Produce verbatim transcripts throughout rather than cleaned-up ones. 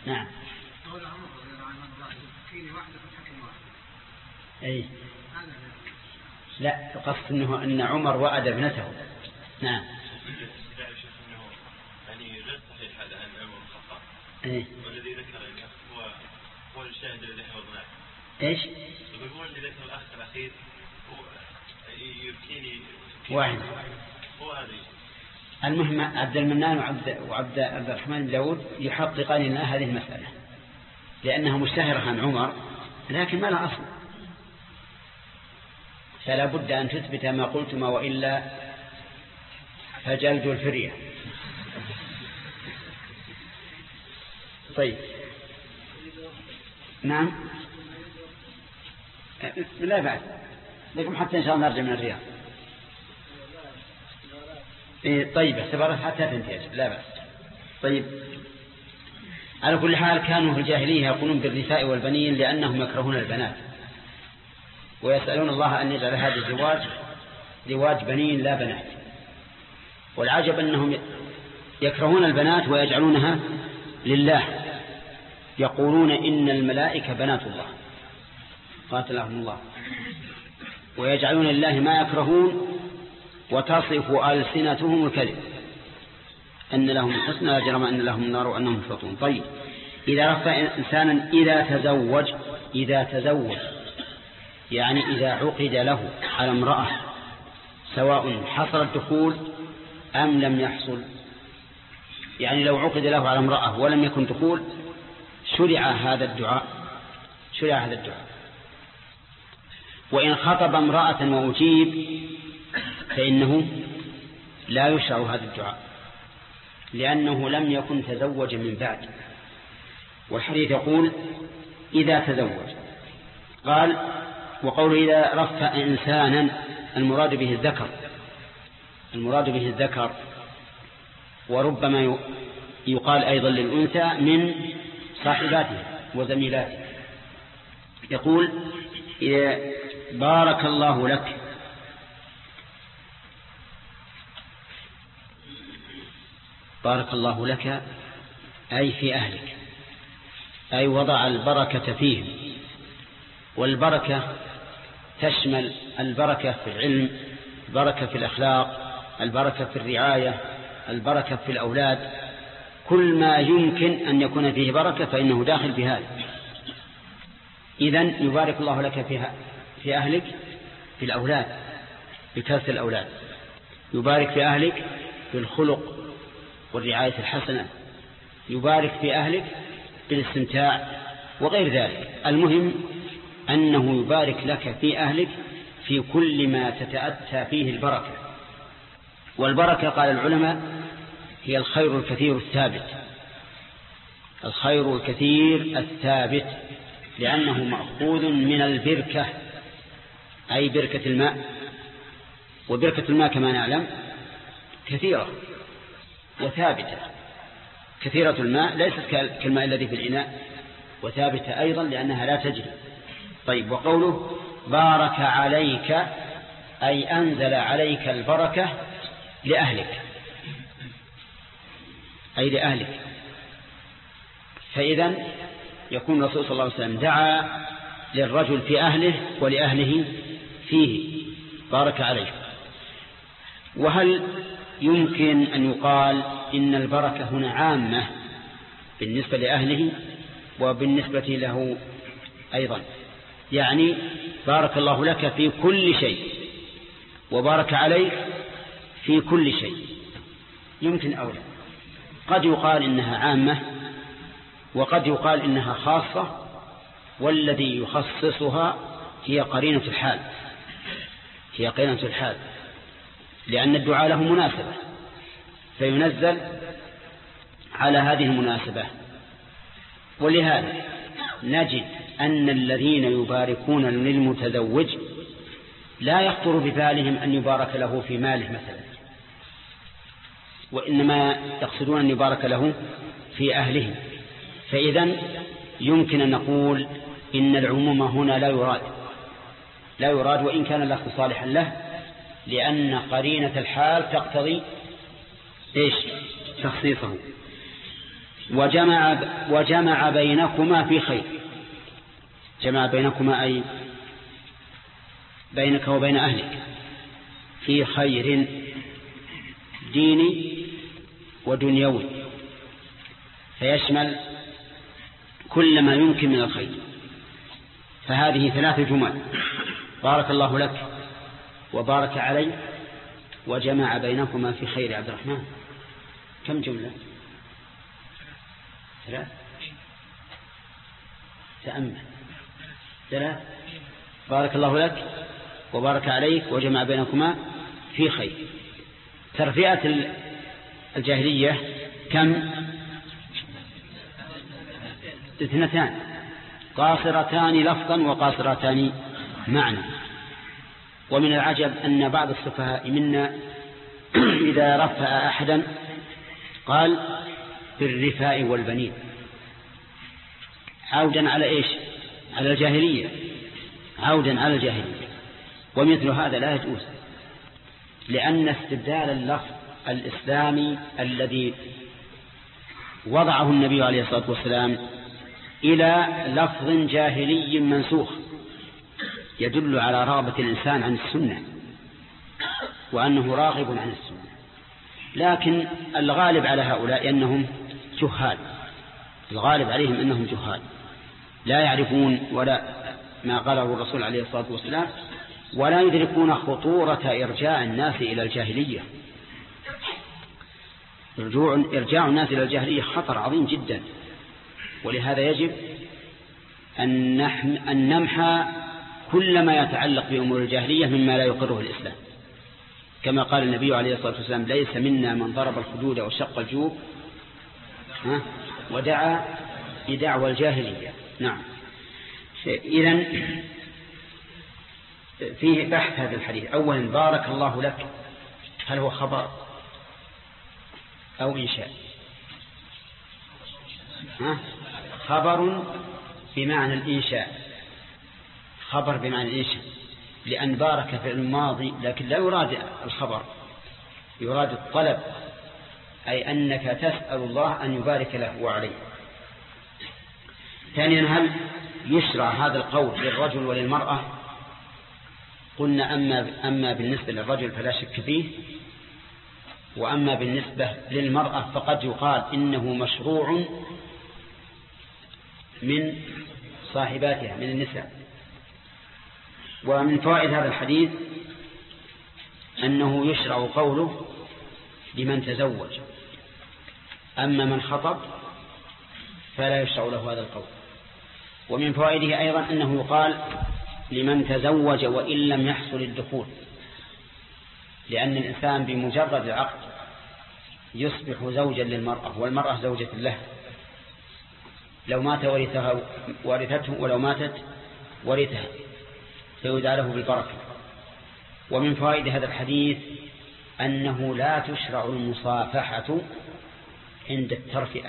نعم. أي لا قصد أنه أن عمر وعد ابنته. نعم. يعني غير صحيح هذا أن عمر خطأ. إيه. والذي ذكر هو هو الشاهد الذي حفظناه. إيش؟ يقول الذي ذكر الأخ الأخير يبكيني واحد. هو هذا. المهم عبد المنان وعبد وعبد عبد الرحمن بن داود يحققان لنا هذه المسألة لأنها مشتهرة عن عمر لكن ما لها أصل، فلا بد أن تثبت ما قلتما وإلا فجلد الفرية. طيب نعم لا بعد لكم حتى إن شاء الله نرجع من الرياض. إيه طيب اختبارات حتى تنتهي لا بأس. طيب على كل حال كانوا في الجاهلية يقولون بالرثاء والبنين لأنهم يكرهون البنات ويسألون الله أن يجعل هذا الزواج زواج بنين لا بنات. والعجب أنهم يكرهون البنات ويجعلونها لله، يقولون إن الملائكة بنات الله قاتلهم الله، ويجعلون لله ما يكرهون وتصف ألسنتهم الكذب أن لهم الحسنى لا جرم أن لهم النار وأنهم مفرطون. طيب إذا رفع إنسانا إذا تزوج إذا تزوج يعني إذا عقد له على امرأة سواء حصل الدخول أم لم يحصل، يعني لو عقد له على امرأة ولم يكن دخول شرع هذا الدعاء شرع هذا الدعاء. وإن خطب امرأة وأجيب فإنه لا يشرع هذا الدعاء لأنه لم يكن تزوج من بعد. والحديث يقول إذا تزوج. قال وقوله إذا رفع إنسانا المراد به الذكر المراد به الذكر وربما يقال أيضا للأنثى من صاحباته وزميلاته. يقول إذا بارك الله لك بارك الله لك أي في أهلك، أي وضع البركة فيهم. والبركة تشمل البركة في العلم، البركة في الأخلاق، البركة في الرعاية، البركة في الأولاد، كل ما يمكن أن يكون فيه بركة فإنه داخل بهذا. إذن يبارك الله لك فيها في أهلك في الأولاد بكثرة الأولاد، يبارك في أهلك بالخلق والرعاية الحسنة، يبارك في أهلك بالاستمتاع وغير ذلك. المهم أنه يبارك لك في أهلك في كل ما تتأتى فيه البركة. والبركة قال العلماء هي الخير الكثير الثابت الخير الكثير الثابت لأنه مأخوذ من البركة أي بركة الماء. وبركة الماء كما نعلم كثيرة وثابتة، كثيرة الماء ليست كالماء الذي في الإناء، وثابتة أيضا لأنها لا تجري. طيب وقوله بارك عليك أي أنزل عليك البركة لأهلك أي لأهلك. فإذا يكون الرسول صلى الله عليه وسلم دعا للرجل في أهله ولأهله فيه بارك عليه. وهل يمكن أن يقال إن البركة هنا عامة بالنسبة لأهله وبالنسبة له أيضا؟ يعني بارك الله لك في كل شيء وبارك عليك في كل شيء، يمكن أو لا. قد يقال إنها عامة وقد يقال إنها خاصة، والذي يخصصها هي قرينة الحال هي قرينة الحال لأن الدعاء له مناسبة فينزل على هذه المناسبة. ولهذا نجد أن الذين يباركون للمتزوج لا يخطر ببالهم أن يبارك له في ماله مثلا، وإنما يقصدون أن يبارك له في أهله. فإذا يمكن أن نقول إن العموم هنا لا يراد لا يراد وإن كان الأخ صالحا له، لأن قرينة الحال تقتضي إيش؟ تخصيصه. وجمع, وجمع بينكما في خير. جمع بينكما أي بينك وبين أهلك في خير ديني ودنيوي، فيشمل كل ما يمكن من الخير. فهذه ثلاث جمل: بارك الله لك وبارك علي وجمع بينكما في خير. عبد الرحمن كم جملة؟ ثلاث. تأمل. ثلاث: بارك الله لك وبارك عليك وجمع بينكما في خير. ترفئة الجاهلية كم؟ اثنتان: قاصرتان لفظا وقاصرتان معنى. ومن العجب أن بعض السفهاء منا إذا رفع أحدا قال بالرفاء والبنين، عودا على إيش؟ على الجاهلية، عودا على الجاهلية. ومثل هذا لا يجوز، لأن استبدال اللفظ الإسلامي الذي وضعه النبي عليه الصلاة والسلام إلى لفظ جاهلي منسوخ يدل على رغبة الإنسان عن السنة وأنه راغب عن السنة. لكن الغالب على هؤلاء أنهم جهال، الغالب عليهم أنهم جهال لا يعرفون ولا ما قاله الرسول عليه الصلاة والسلام، ولا يدركون خطورة إرجاع الناس إلى الجاهلية. إرجاع الناس إلى الجاهلية خطر عظيم جدا، ولهذا يجب أن نمحى كل ما يتعلق بأمور الجاهلية مما لا يقره الإسلام، كما قال النبي عليه الصلاة والسلام: ليس منا من ضرب الخدود وشق الجيوب ودعا بدعوى الجاهلية. نعم. إذن فيه بحث هذا الحديث. أولا: بارك الله لك، هل هو خبر أو إنشاء؟ ها؟ خبر بمعنى الإنشاء، خبر بمعنى الإنشاء، لأن بارك في الماضي، لكن لا يراد الخبر، يراد الطلب، أي أنك تسأل الله أن يبارك له وعليه. ثانيا: هل يشرع هذا القول للرجل وللمرأة؟ قلنا أما, أما بالنسبة للرجل فلا شك فيه، وأما بالنسبة للمرأة فقد يقال إنه مشروع من صاحباتها من النساء. ومن فوائد هذا الحديث أنه يشرع قوله لمن تزوج، أما من خطب فلا يشرع له هذا القول. ومن فوائده أيضا أنه يقال لمن تزوج وإن لم يحصل الدخول، لأن الإنسان بمجرد العقد يصبح زوجا للمرأة، والمرأة زوجة له، لو مات ورثها ورثته ولو ماتت ورثها، فيدعى له بالبركة. ومن فوائد هذا الحديث أنه لا تشرع المصافحة عند الترفئة.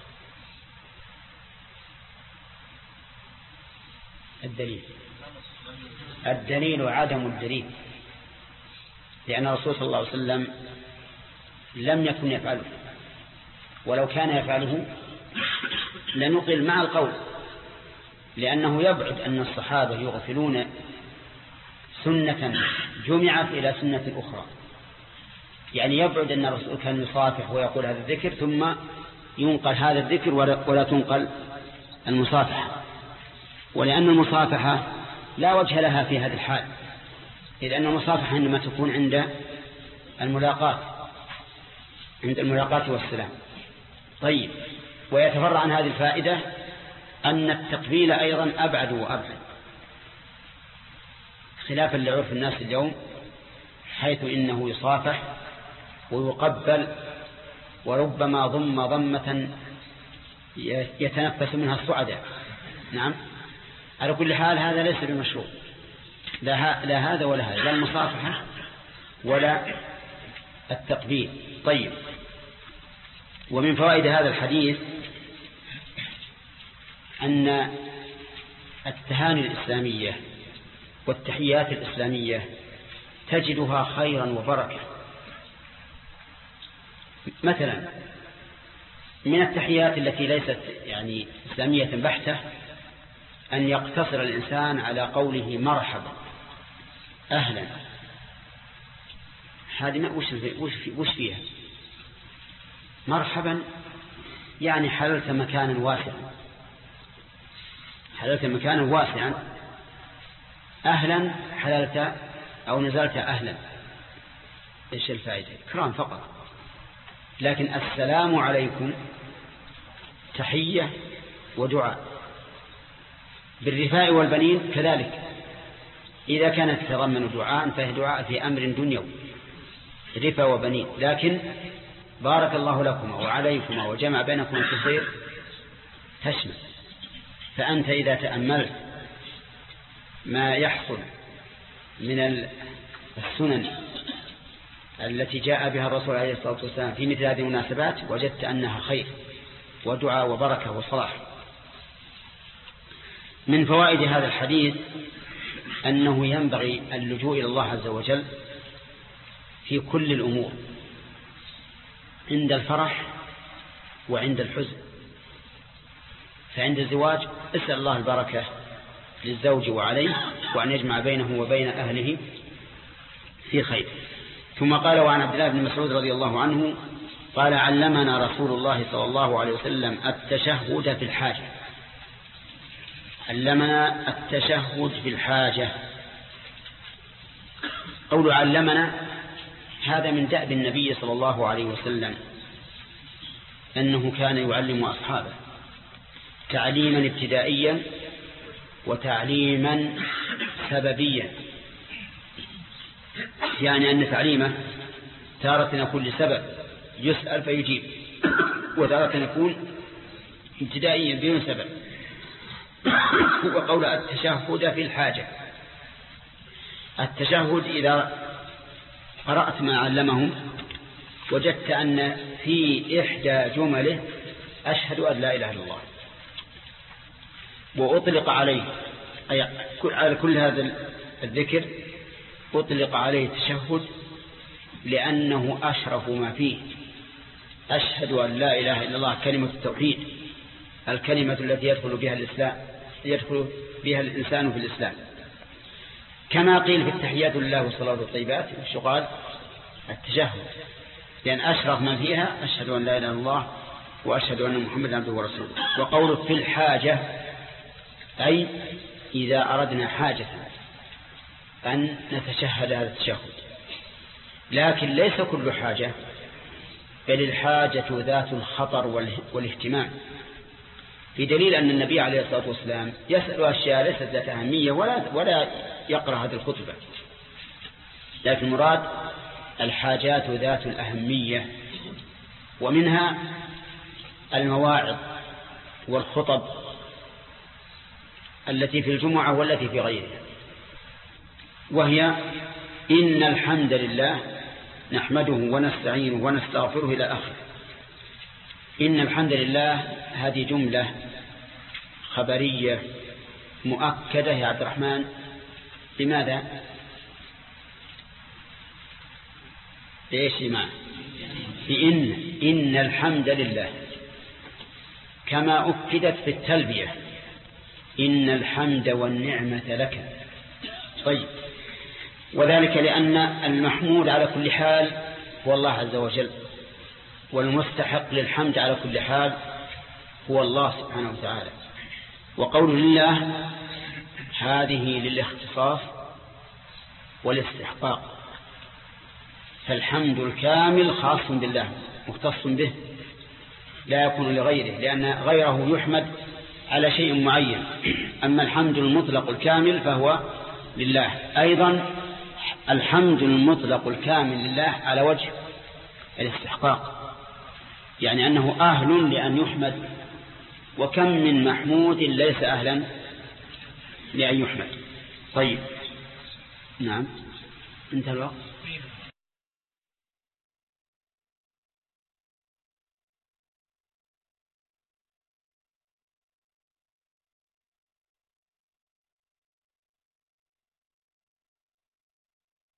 الدليل الدليل عدم الدليل، لأن الرسول صلى الله عليه وسلم لم يكن يفعله، ولو كان يفعله لنقل مع القول، لأنه يبعد أن الصحابة يغفلون سنة جمعت إلى سنة أخرى. يعني يبعد أن الرسول كان يصافح ويقول هذا الذكر ثم ينقل هذا الذكر ولا تنقل المصافحة، ولأن المصافحة لا وجه لها في هذا الحال، إذ أن المصافحة عندما تكون عند الملاقات عند الملاقات والسلام. طيب، ويتفرع عن هذه الفائدة أن التقبيل أيضا أبعد وأبعد، خلافا لعرف الناس اليوم، حيث إنه يصافح ويقبل وربما ضم ضمة يتنفس منها الصعداء. نعم، على كل حال هذا ليس بمشروع، لا, لا هذا ولا هذا، لا المصافحة ولا التقبيل. طيب، ومن فوائد هذا الحديث أن التهاني الإسلامية والتحيات الإسلامية تجدها خيرا وبركة. مثلا من التحيات التي ليست يعني إسلامية بحتة أن يقتصر الإنسان على قوله مرحبا أهلا. هذه ما وش وش وش فيها؟ مرحبا يعني حللت مكانا واسعا، حللت مكانا واسعا. أهلا حللت أو نزلت أهلا، إيش الفائدة؟ إكرام فقط. لكن السلام عليكم تحية ودعاء. بالرفاء والبنين كذلك، إذا كانت تتضمن دعاء فهي دعاء في أمر دنيوي رفاء وبنين. لكن بارك الله لكم وعليكم وجمع بينكم في الخير تشمل. فأنت إذا تأملت ما يحصل من السنن التي جاء بها الرسول عليه الصلاة والسلام في مثل هذه المناسبات وجدت أنها خير ودعاء وبركة وصلاح. من فوائد هذا الحديث أنه ينبغي اللجوء إلى الله عز وجل في كل الأمور، عند الفرح وعند الحزن. فعند الزواج اسأل الله البركة للزوج وعليه، وأن يجمع بينه وبين أهله في خير. ثم قال: وعن عبد الله بن مسعود رضي الله عنه قال: علمنا رسول الله صلى الله عليه وسلم التشهد في الحاجة. علمنا التشهد في الحاجة. قول علمنا هذا من دأب النبي صلى الله عليه وسلم، أنه كان يعلم أصحابه تعليما ابتدائيا وتعليما سببيا. يعني أن تعليمه تارة يكون لسبب يسأل فيجيب، وتارة يكون ابتدائيا بدون سبب. وقول التشهد في الحاجة، التشهد إذا قرأت ما علمهم وجدت أن في إحدى جمله أشهد أن لا إله إلا الله، وأطلق عليه أي على كل هذا الذكر أطلق عليه التشهد لأنه أشرف ما فيه. أشهد أن لا إله إلا الله كلمة التوحيد، الكلمة التي يدخل بها الإسلام يدخل بها الإنسان في الإسلام. كما قيل في التحيات لله والصلاة والطيبات والشقال التشهد، لأن أشرف ما فيها أشهد أن لا إله إلا الله وأشهد أن محمدا عبده ورسوله. وقوله في الحاجة أي إذا أردنا حاجة أن نتشهد هذا التشهد. لكن ليس كل حاجة، بل الحاجة ذات الخطر والاهتمام. في دليل أن النبي عليه الصلاة والسلام يسأل أشياء ليست ذات أهمية ولا, ولا يقرأ هذه الخطبة. لكن مراد الحاجات ذات الأهمية، ومنها المواعظ والخطب التي في الجمعة والتي في غيرها، وهي إن الحمد لله نحمده ونستعينه ونستغفره إلى آخره. إن الحمد لله هذه جملة خبرية مؤكدة يا عبد الرحمن. لماذا؟ ليش لماذا؟ بإن إن الحمد لله كما أكدت في التلبية إن الحمد والنعمة لك. طيب، وذلك لأن المحمود على كل حال هو الله عز وجل، والمستحق للحمد على كل حال هو الله سبحانه وتعالى. وقول لله هذه للاختصاص والاستحقاق، فالحمد الكامل خاص بالله مختص به، لا يكون لغيره، لأن غيره يحمد على شيء معين. أما الحمد المطلق الكامل فهو لله. أيضا الحمد المطلق الكامل لله على وجه الاستحقاق، يعني أنه أهل لأن يحمد، وكم من محمود ليس أهلا لأن يحمد. طيب، نعم، انتهى الوقت.